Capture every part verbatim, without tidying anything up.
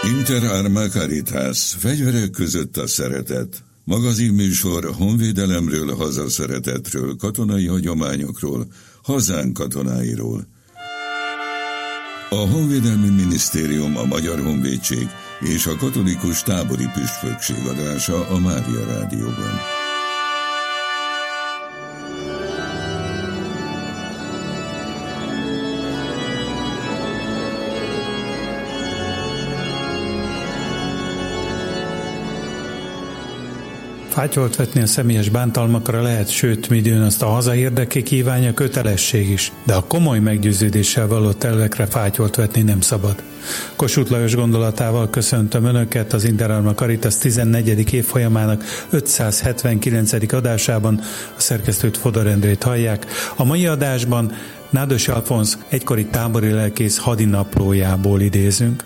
Inter Arma Caritas, fegyverek között a szeretet. Magazinműsor honvédelemről, hazaszeretetről, katonai hagyományokról, hazánk katonáiról. A Honvédelmi Minisztérium, a Magyar Honvédség és a Katolikus Tábori Püspökség adása a Mária Rádióban. Fátyolt vetni a személyes bántalmakra lehet, sőt, midőn azt a haza érdeke kívánja, kötelesség is, de a komoly meggyőződéssel való elvekre fátyolt vetni nem szabad. Kossuth Lajos gondolatával köszöntöm Önöket az Inter Arma Caritas tizennegyedik évfolyamának ötszázhetvenkilencedik adásában, a szerkesztőt Fodor Endrét hallják. A mai adásban Nádas Alfonz egykori tábori lelkész hadinaplójából idézünk.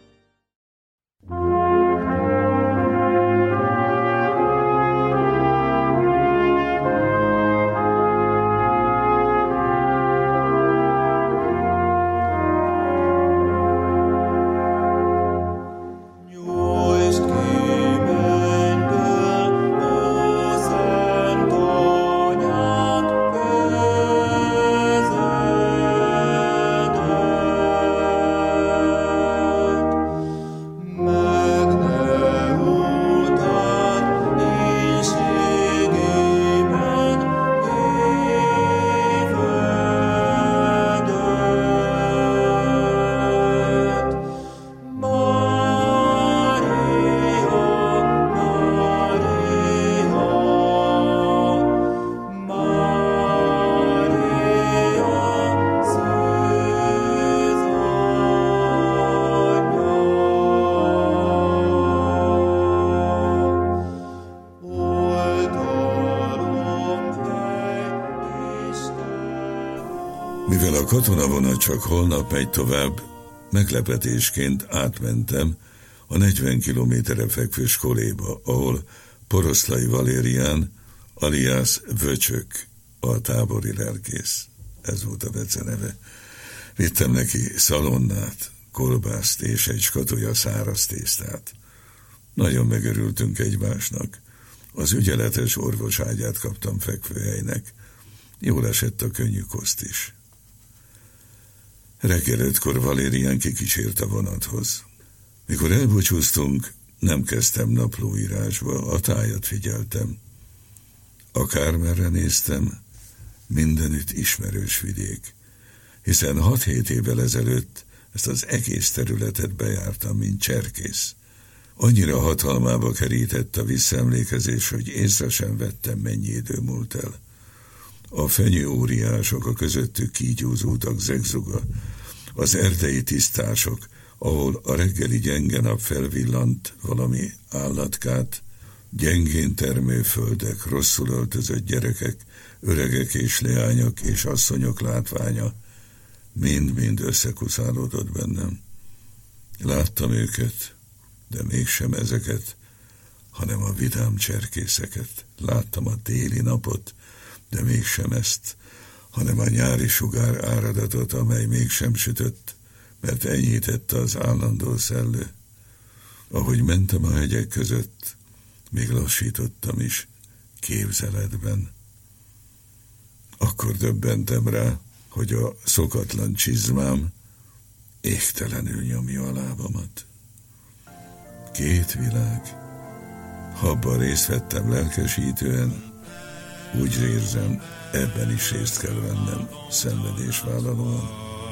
Mivel a katonavonat csak holnap megy tovább, meglepetésként átmentem a negyven kilométerre fekvő Skoléba, ahol Poroszlai Valérián, alias Vöcsök, a tábori lelkész, ez volt a beceneve. Vittem neki szalonnát, kolbászt és egy skatolya száraz tésztát. Nagyon megörültünk egymásnak. Az ügyeletes orvoságyát kaptam fekvőhelynek. Jól esett a könnyű koszt is. Reggel ötkor Valérián kikísért a vonathoz. Mikor elbúcsúztunk, nem kezdtem naplóírásba, a tájat figyeltem. Akármerre néztem, mindenütt ismerős vidék, hiszen hat-hét évvel ezelőtt ezt az egész területet bejártam, mint cserkész. Annyira hatalmába kerített a visszaemlékezés, hogy észre sem vettem, mennyi idő múlt el. A fenyő óriások, a közöttük kígyózódak zegzuga, az erdei tisztások, ahol a reggeli gyenge nap felvillant valami állatkát, gyengén termő földek, rosszul öltözött gyerekek, öregek és leányok és asszonyok látványa mind-mind összekuszálódott bennem. Láttam őket, de mégsem ezeket, hanem a vidám cserkészeket. Láttam a téli napot, de mégsem ezt, hanem a nyári sugár áradatot, amely mégsem sütött, mert enyhítette az állandó szellő. Ahogy mentem a hegyek között, még lassítottam is, képzeletben. Akkor döbbentem rá, hogy a szokatlan csizmám égtelenül nyomja a lábamat. Két világ. Ha abban részt vettem lelkesítően, úgy érzem, ebben is részt kell vennem szenvedésvállalóan.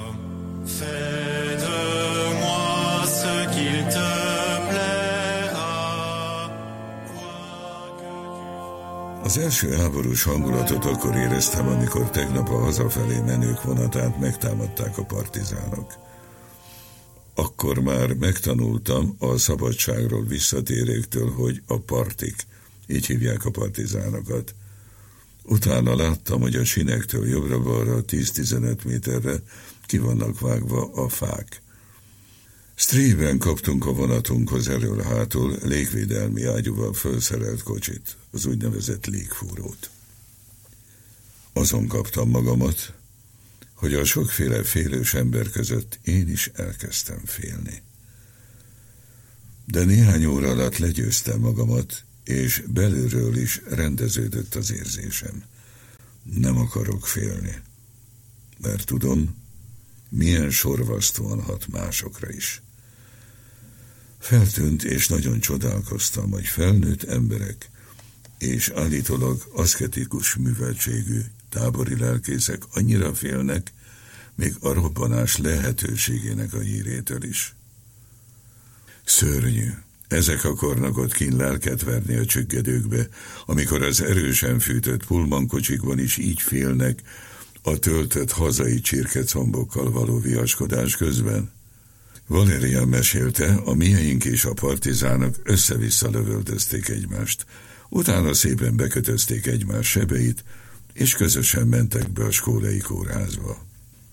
Az első háborús hangulatot akkor éreztem, amikor tegnap a hazafelé menők vonatát megtámadták a partizánok. Akkor már megtanultam a szabadságról visszatérőktől, hogy a partik, így hívják a partizánokat. Utána láttam, hogy a sinektől jobbra-balra tíz-tizenöt méterre ki vannak vágva a fák. Strében kaptunk a vonatunkhoz elől-hátul légvédelmi ágyúval felszerelt kocsit, az úgynevezett légfúrót. Azon kaptam magamat, hogy a sokféle félős ember között én is elkezdtem félni. De néhány óra alatt legyőztem magamat, és belülről is rendeződött az érzésem. Nem akarok félni, mert tudom, milyen sorvasztóan hat másokra is. Feltűnt, és nagyon csodálkoztam, hogy felnőtt emberek és állítólag aszketikus műveltségű tábori lelkészek annyira félnek, még a robbanás lehetőségének a hírétől is. Szörnyű. Ezek akarnak ott kint lelket verni a csüggedőkbe, amikor az erősen fűtött pulmankocsikban is így félnek a töltött hazai csirkecombokkal való viaskodás közben. Valérian mesélte, a mieink és a partizánok össze-vissza lövöldözték egymást, utána szépen bekötözték egymás sebeit, és közösen mentek be a skólai kórházba.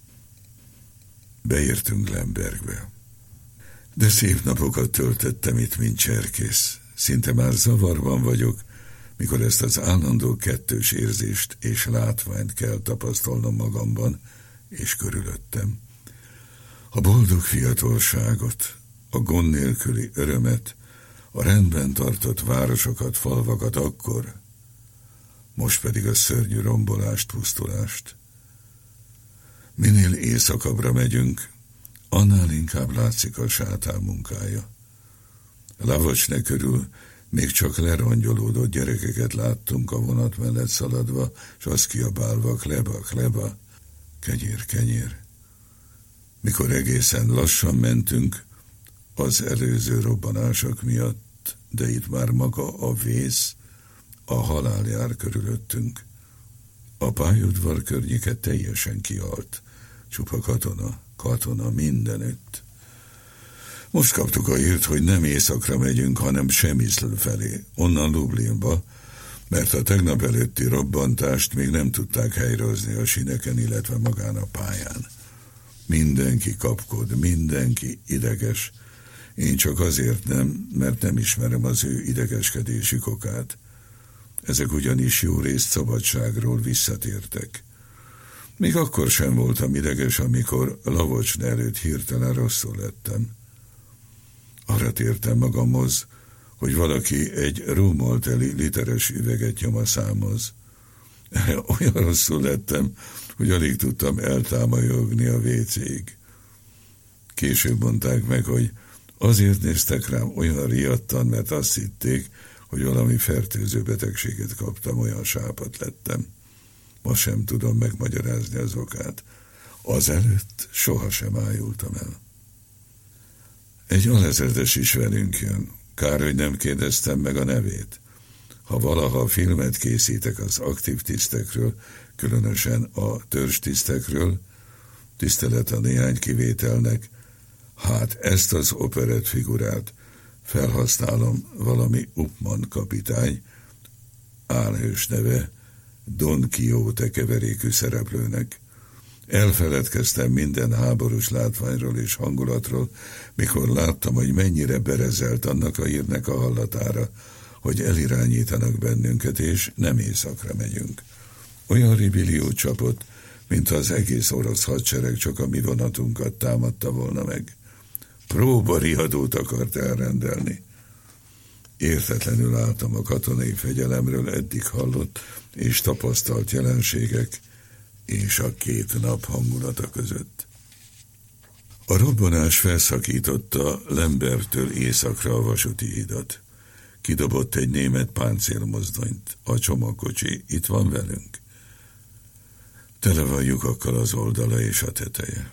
Beértünk Lembergbe. De szép napokat töltöttem itt, mint cserkész. Szinte már zavarban vagyok, mikor ezt az állandó kettős érzést és látványt kell tapasztalnom magamban és körülöttem. A boldog fiatalságot, a gond nélküli örömet, a rendben tartott városokat, falvakat akkor, most pedig a szörnyű rombolást, pusztulást. Minél éjszakabbra megyünk, annál inkább látszik a sátán munkája. Lavocsne körül még csak lerongyolódott gyerekeket láttunk a vonat mellett szaladva, s azt kiabálva, kleba, kleba, kenyér, kenyér. Mikor egészen lassan mentünk, az előző robbanások miatt, de itt már maga a vész, a halál jár körülöttünk. A pályaudvar környéke teljesen kihalt, csupa katona, katona mindenütt. Most kaptuk a hírt, hogy nem északra megyünk, hanem Semiszl felé, onnan Lublinba, mert a tegnap előtti robbantást még nem tudták helyrehozni a sineken, illetve magán a pályán. Mindenki kapkod, mindenki ideges. Én csak azért nem, mert nem ismerem az ő idegeskedésük okát. Ezek ugyanis jó részt szabadságról visszatértek. Még akkor sem voltam ideges, amikor Lavocsne előtt hirtelen rosszul lettem. Arra tértem magamhoz, hogy valaki egy rómolteli literes üveget nyom a számhoz. Olyan rosszul lettem, hogy alig tudtam eltámajogni a vécéig. Később mondták meg, hogy azért néztek rám olyan riadtan, mert azt hitték, hogy valami fertőző betegséget kaptam, olyan sápat lettem. Ma sem tudom megmagyarázni az okát. Azelőtt sohasem ájultam el. Egy alezredes is velünk jön. Kár, hogy nem kérdeztem meg a nevét. Ha valaha filmet készítek az aktív tisztekről, különösen a törzstisztekről, tisztelet a néhány kivételnek, hát ezt az operett figurát felhasználom valami Upman kapitány, álhős neve, Don Quixote keverékű szereplőnek. Elfeledkeztem minden háborús látványról és hangulatról, mikor láttam, hogy mennyire berezelt annak a hírnek a hallatára, hogy elirányítanak bennünket, és nem északra megyünk. Olyan ribilliót csapott, mintha az egész orosz hadsereg csak a mi vonatunkat támadta volna meg. Próbariadót akart elrendelni. Értetlenül álltam a katonai fegyelemről eddig hallott és tapasztalt jelenségek és a két nap hangulata között. A robbanás felszakította Lembergtől északra a vasúti hidat. Kidobott egy német páncélmozdonyt. A csomagkocsi itt van velünk. Tele van lyukakkal az oldala és a teteje.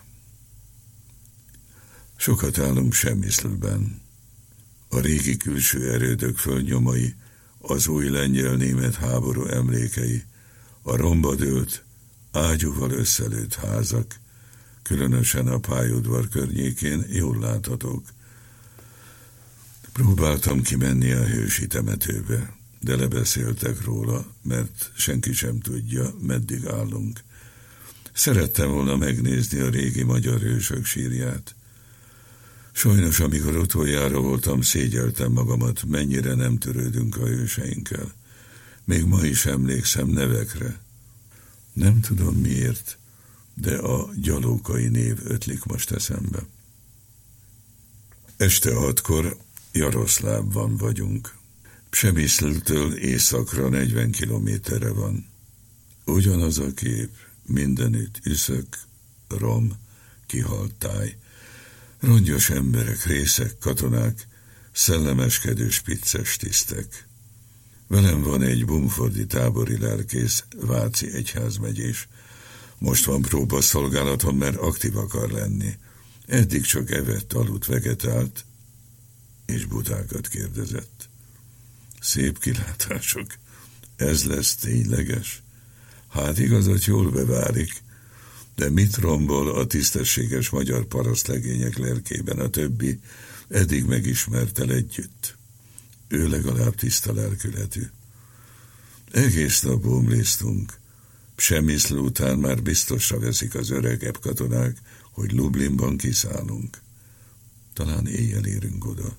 Sokat állunk Semiszlben. A régi külső erődök földnyomai, az új lengyel-német háború emlékei, a rombadőlt, ágyúval összelőtt házak, különösen a pályaudvar környékén jól láthatók. Próbáltam kimenni a hősi temetőbe, de lebeszéltek róla, mert senki sem tudja, meddig állunk. Szerettem volna megnézni a régi magyar hősök sírját. Sajnos, amikor utoljára voltam, szégyeltem magamat, mennyire nem törődünk a hőseinkkel. Még ma is emlékszem nevekre. Nem tudom miért, de a gyalókai név ötlik most eszembe. Este hatkor Jaroszlávban vagyunk. Przemyszltől északra negyven kilométerre van. Ugyanaz a kép, mindenütt üszök, rom, kihalt táj, rongyos emberek, részek, katonák, szellemeskedő spicces tisztek. Velem van egy bumfordi tábori lelkész, váci egyházmegyés. Most van próbaszolgálaton, mert aktív akar lenni. Eddig csak evett, aludt, vegetált, és butákat kérdezett. Szép kilátások. Ez lesz tényleges? Hát igazat jól beválik, de mit rombol a tisztességes magyar parasztlegények lelkében a többi, eddig megismertel együtt? Ő legalább tiszta lelkületű. Egész nap bumliztunk. Przemyszl után már biztosra veszik az öregebb katonák, hogy Lublinban kiszállunk. Talán éjjel érünk oda.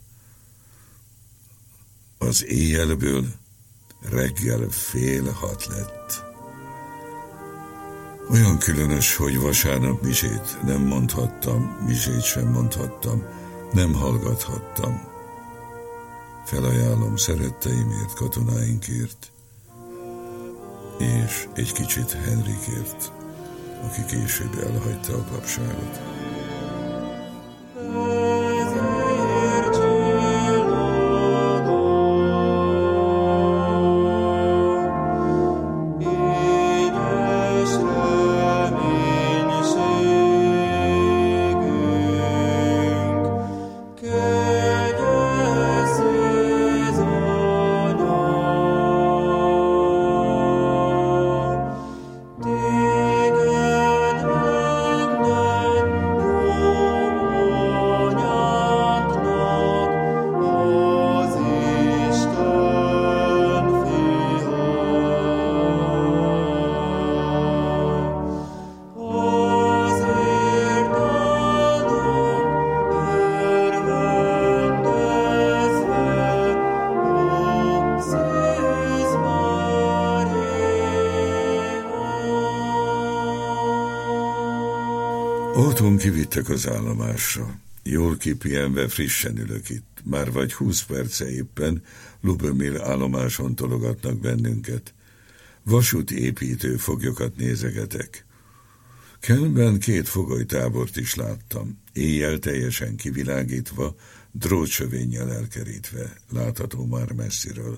Az éjjelből reggel fél hat lett. Olyan különös, hogy vasárnap misét nem mondhattam, misét sem mondhattam, nem hallgathattam. Felajánlom szeretteimért, katonáinkért, és egy kicsit Henrikért, aki később elhagyta a papságot. Otthon kivittek az állomásra. Jól kipihenve frissen ülök itt. Már vagy húsz perce éppen Lubomir állomáson tologatnak bennünket. Vasúti építő foglyokat nézegetek. Kelnben két fogolytábort is láttam. Éjjel teljesen kivilágítva, drótsövénnyel elkerítve. Látható már messziről.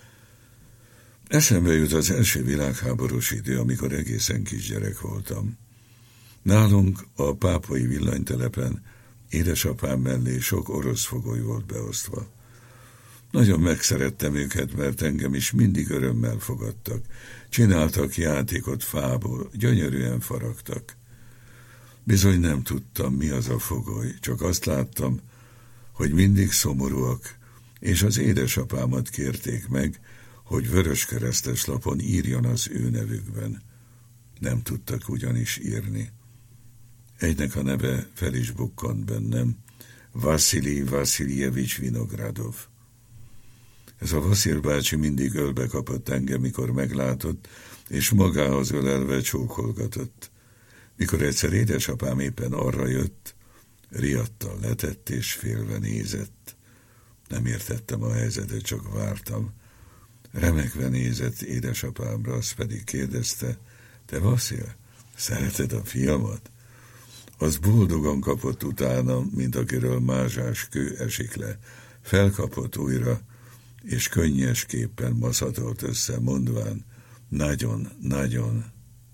Eszembe jut az első világháborús idő, amikor egészen kisgyerek voltam. Nálunk a pápai villanytelepen édesapám mellé sok orosz fogoly volt beosztva. Nagyon megszerettem őket, mert engem is mindig örömmel fogadtak. Csináltak játékot fából, gyönyörűen faragtak. Bizony nem tudtam, mi az a fogoly, csak azt láttam, hogy mindig szomorúak, és az édesapámat kérték meg, hogy vöröskeresztes lapon írjon az ő nevükben. Nem tudtak ugyanis írni. Egynek a neve fel is bukkant bennem, Vasilij Vasiljevics Vinogradov. Ez a Vasil bácsi mindig ölbe kapott engem, mikor meglátott, és magához ölelve csókolgatott. Mikor egyszer édesapám éppen arra jött, riadtan letett és félve nézett. Nem értettem a helyzetet, csak vártam. Remekve nézett édesapámra, azt pedig kérdezte, te Vasil, szereted a fiamat? Az boldogan kapott utána, mint akiről mázsás kő esik le. Felkapott újra, és könnyesképpen maszatolt össze, mondván, nagyon, nagyon.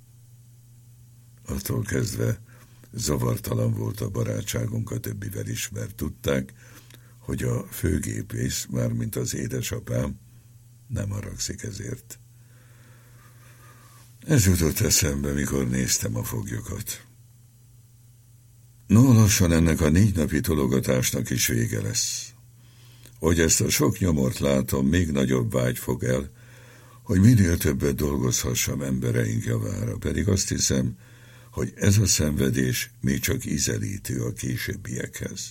Attól kezdve zavartalan volt a barátságunk a többivel is, mert tudták, hogy a főgépész, mármint az édesapám, nem haragszik ezért. Ez jutott eszembe, mikor néztem a foglyokat. No, lassan ennek a négy napi tologatásnak is vége lesz. Hogy ezt a sok nyomort látom, még nagyobb vágy fog el, hogy minél többet dolgozhassam embereink javára, pedig azt hiszem, hogy ez a szenvedés még csak ízelítő a későbbiekhez.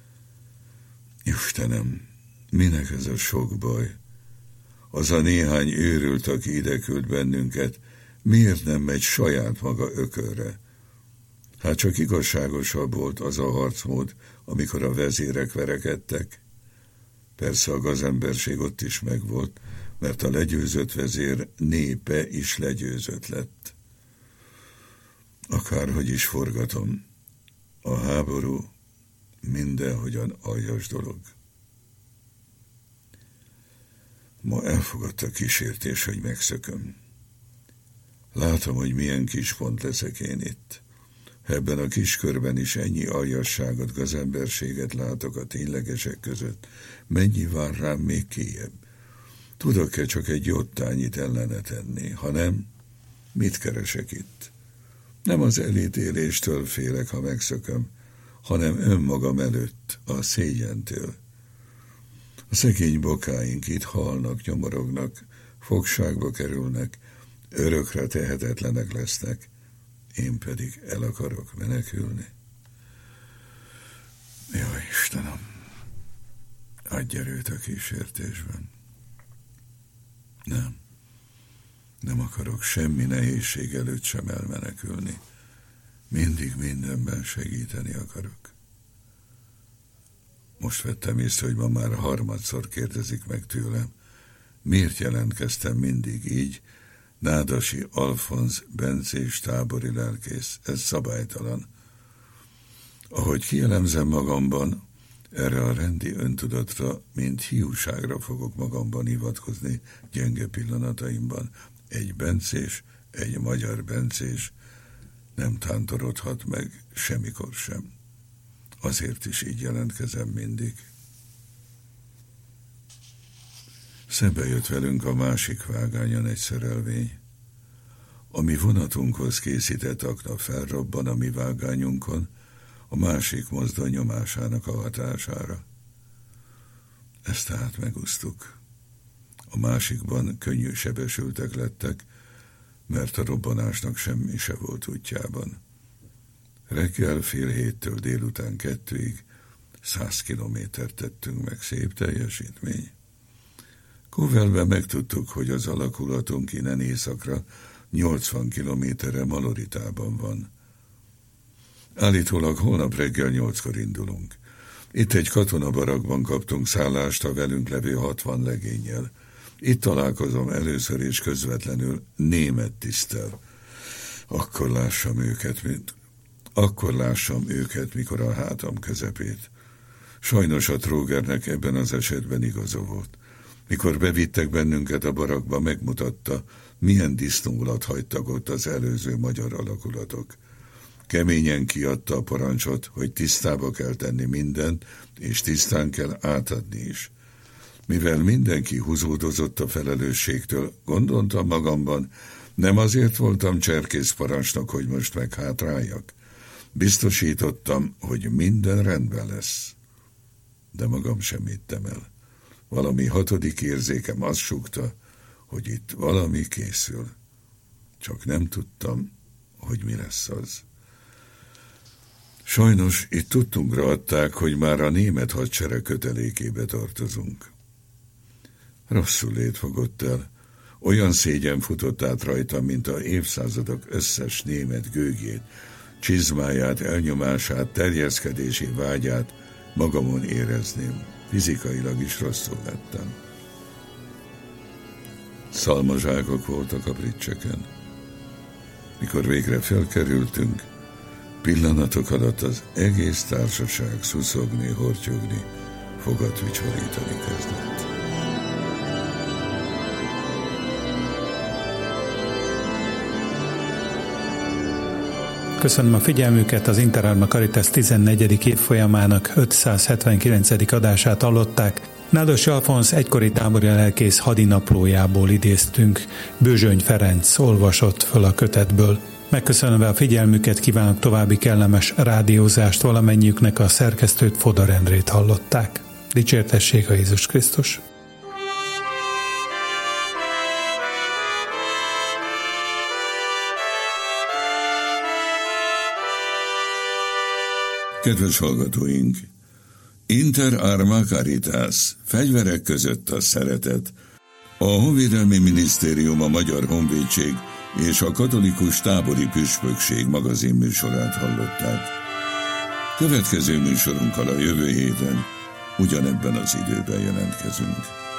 Istenem, minek ez a sok baj? Az a néhány őrült, aki ide küld bennünket, miért nem megy saját maga ökölre? Hát csak igazságosabb volt az a harcmód, amikor a vezérek verekedtek. Persze a gazemberség ott is megvolt, mert a legyőzött vezér népe is legyőzött lett. Akárhogy is forgatom, a háború mindenhogyan aljas dolog. Ma elfogadta a kísértés, hogy megszököm. Látom, hogy milyen kis pont leszek én itt. Ha ebben a kis körben is ennyi aljasságot, gazemberséget látok a ténylegesek között, mennyi vár rám még kijebb? Tudok-e csak egy jottányit ellene tenni? Ha nem, mit keresek itt? Nem az elítéléstől félek, ha megszököm, hanem önmagam előtt, a szégyentől. A szegény bokáink itt halnak, nyomorognak, fogságba kerülnek, örökre tehetetlenek lesznek, én pedig el akarok menekülni. Jaj, Istenem, adj erőt a kísértésben. Nem, nem akarok semmi nehézség előtt sem elmenekülni. Mindig mindenben segíteni akarok. Most vettem észre, hogy ma már harmadszor kérdezik meg tőlem, miért jelentkeztem mindig így, Nádasi Alfonz bencés tábori lelkész, ez szabálytalan. Ahogy kielemzem magamban, erre a rendi öntudatra, mint hiúságra fogok magamban hivatkozni gyenge pillanataimban. Egy bencés, egy magyar bencés nem tántorodhat meg semmikor sem. Azért is így jelentkezem mindig. Szembe jött velünk a másik vágányon egy szerelvény. A mi vonatunkhoz készített akna felrobban a mi vágányunkon, a másik mozdony nyomásának a hatására. Ezt tehát megúsztuk. A másikban könnyű sebesültek lettek, mert a robbanásnak semmi se volt útjában. Reggel fél héttől délután kettőig száz kilométert tettünk meg, szép teljesítmény. Kovelben megtudtuk, hogy az alakulatunk innen északra nyolcvan kilométerre Maloritában van. Állítólag holnap reggel nyolckor indulunk. Itt egy katonabarakban kaptunk szállást a velünk levő hatvan legénnyel. Itt találkozom először és közvetlenül német tiszttel. Akkor lássam őket, mint... Akkor lássam őket, mikor a hátam közepét. Sajnos a trógernek ebben az esetben igaza volt. Mikor bevittek bennünket a barakba, megmutatta, milyen disznóulat hagytak ott az előző magyar alakulatok. Keményen kiadta a parancsot, hogy tisztába kell tenni mindent, és tisztán kell átadni is. Mivel mindenki húzódozott a felelősségtől, gondoltam magamban, nem azért voltam cserkész parancsnok, hogy most meghátráljak. Biztosítottam, hogy minden rendben lesz. De magam sem hittem el. Valami hatodik érzékem azt súgta, hogy itt valami készül. Csak nem tudtam, hogy mi lesz az. Sajnos itt tudtunkra adták, hogy már a német hadsereg kötelékébe tartozunk. Rosszul lét fogott el. Olyan szégyen futott át rajtam, mint a évszázadok összes német gőgjét, csizmáját, elnyomását, terjeszkedési vágyát magamon érezném. Fizikailag is rosszul lettem. Szalmazságok voltak a bridge-eken. Mikor végre felkerültünk, pillanatok alatt az egész társaság szuszogni, hortyogni, fogat vicsorítani kezdett. Köszönöm a figyelmüket, az Interalma Caritas tizennegyedik évfolyamának ötszázhetvenkilencedik adását hallották. Nádasi Alfonz egykori tábori lelkész hadinaplójából idéztünk. Bőzsöny Ferenc olvasott föl a kötetből. Megköszönöm a figyelmüket, kívánok további kellemes rádiózást, valamennyiüknek, a szerkesztőt, Fodor Endrét hallották. Dicsértessék a Jézus Krisztus! Kedves hallgatóink! Inter Arma Caritas, fegyverek között a szeretet. A Honvédelmi Minisztérium, a Magyar Honvédség és a Katolikus Tábori Püspökség magazin műsorát hallották. Következő műsorunkkal a jövő héten ugyanebben az időben jelentkezünk.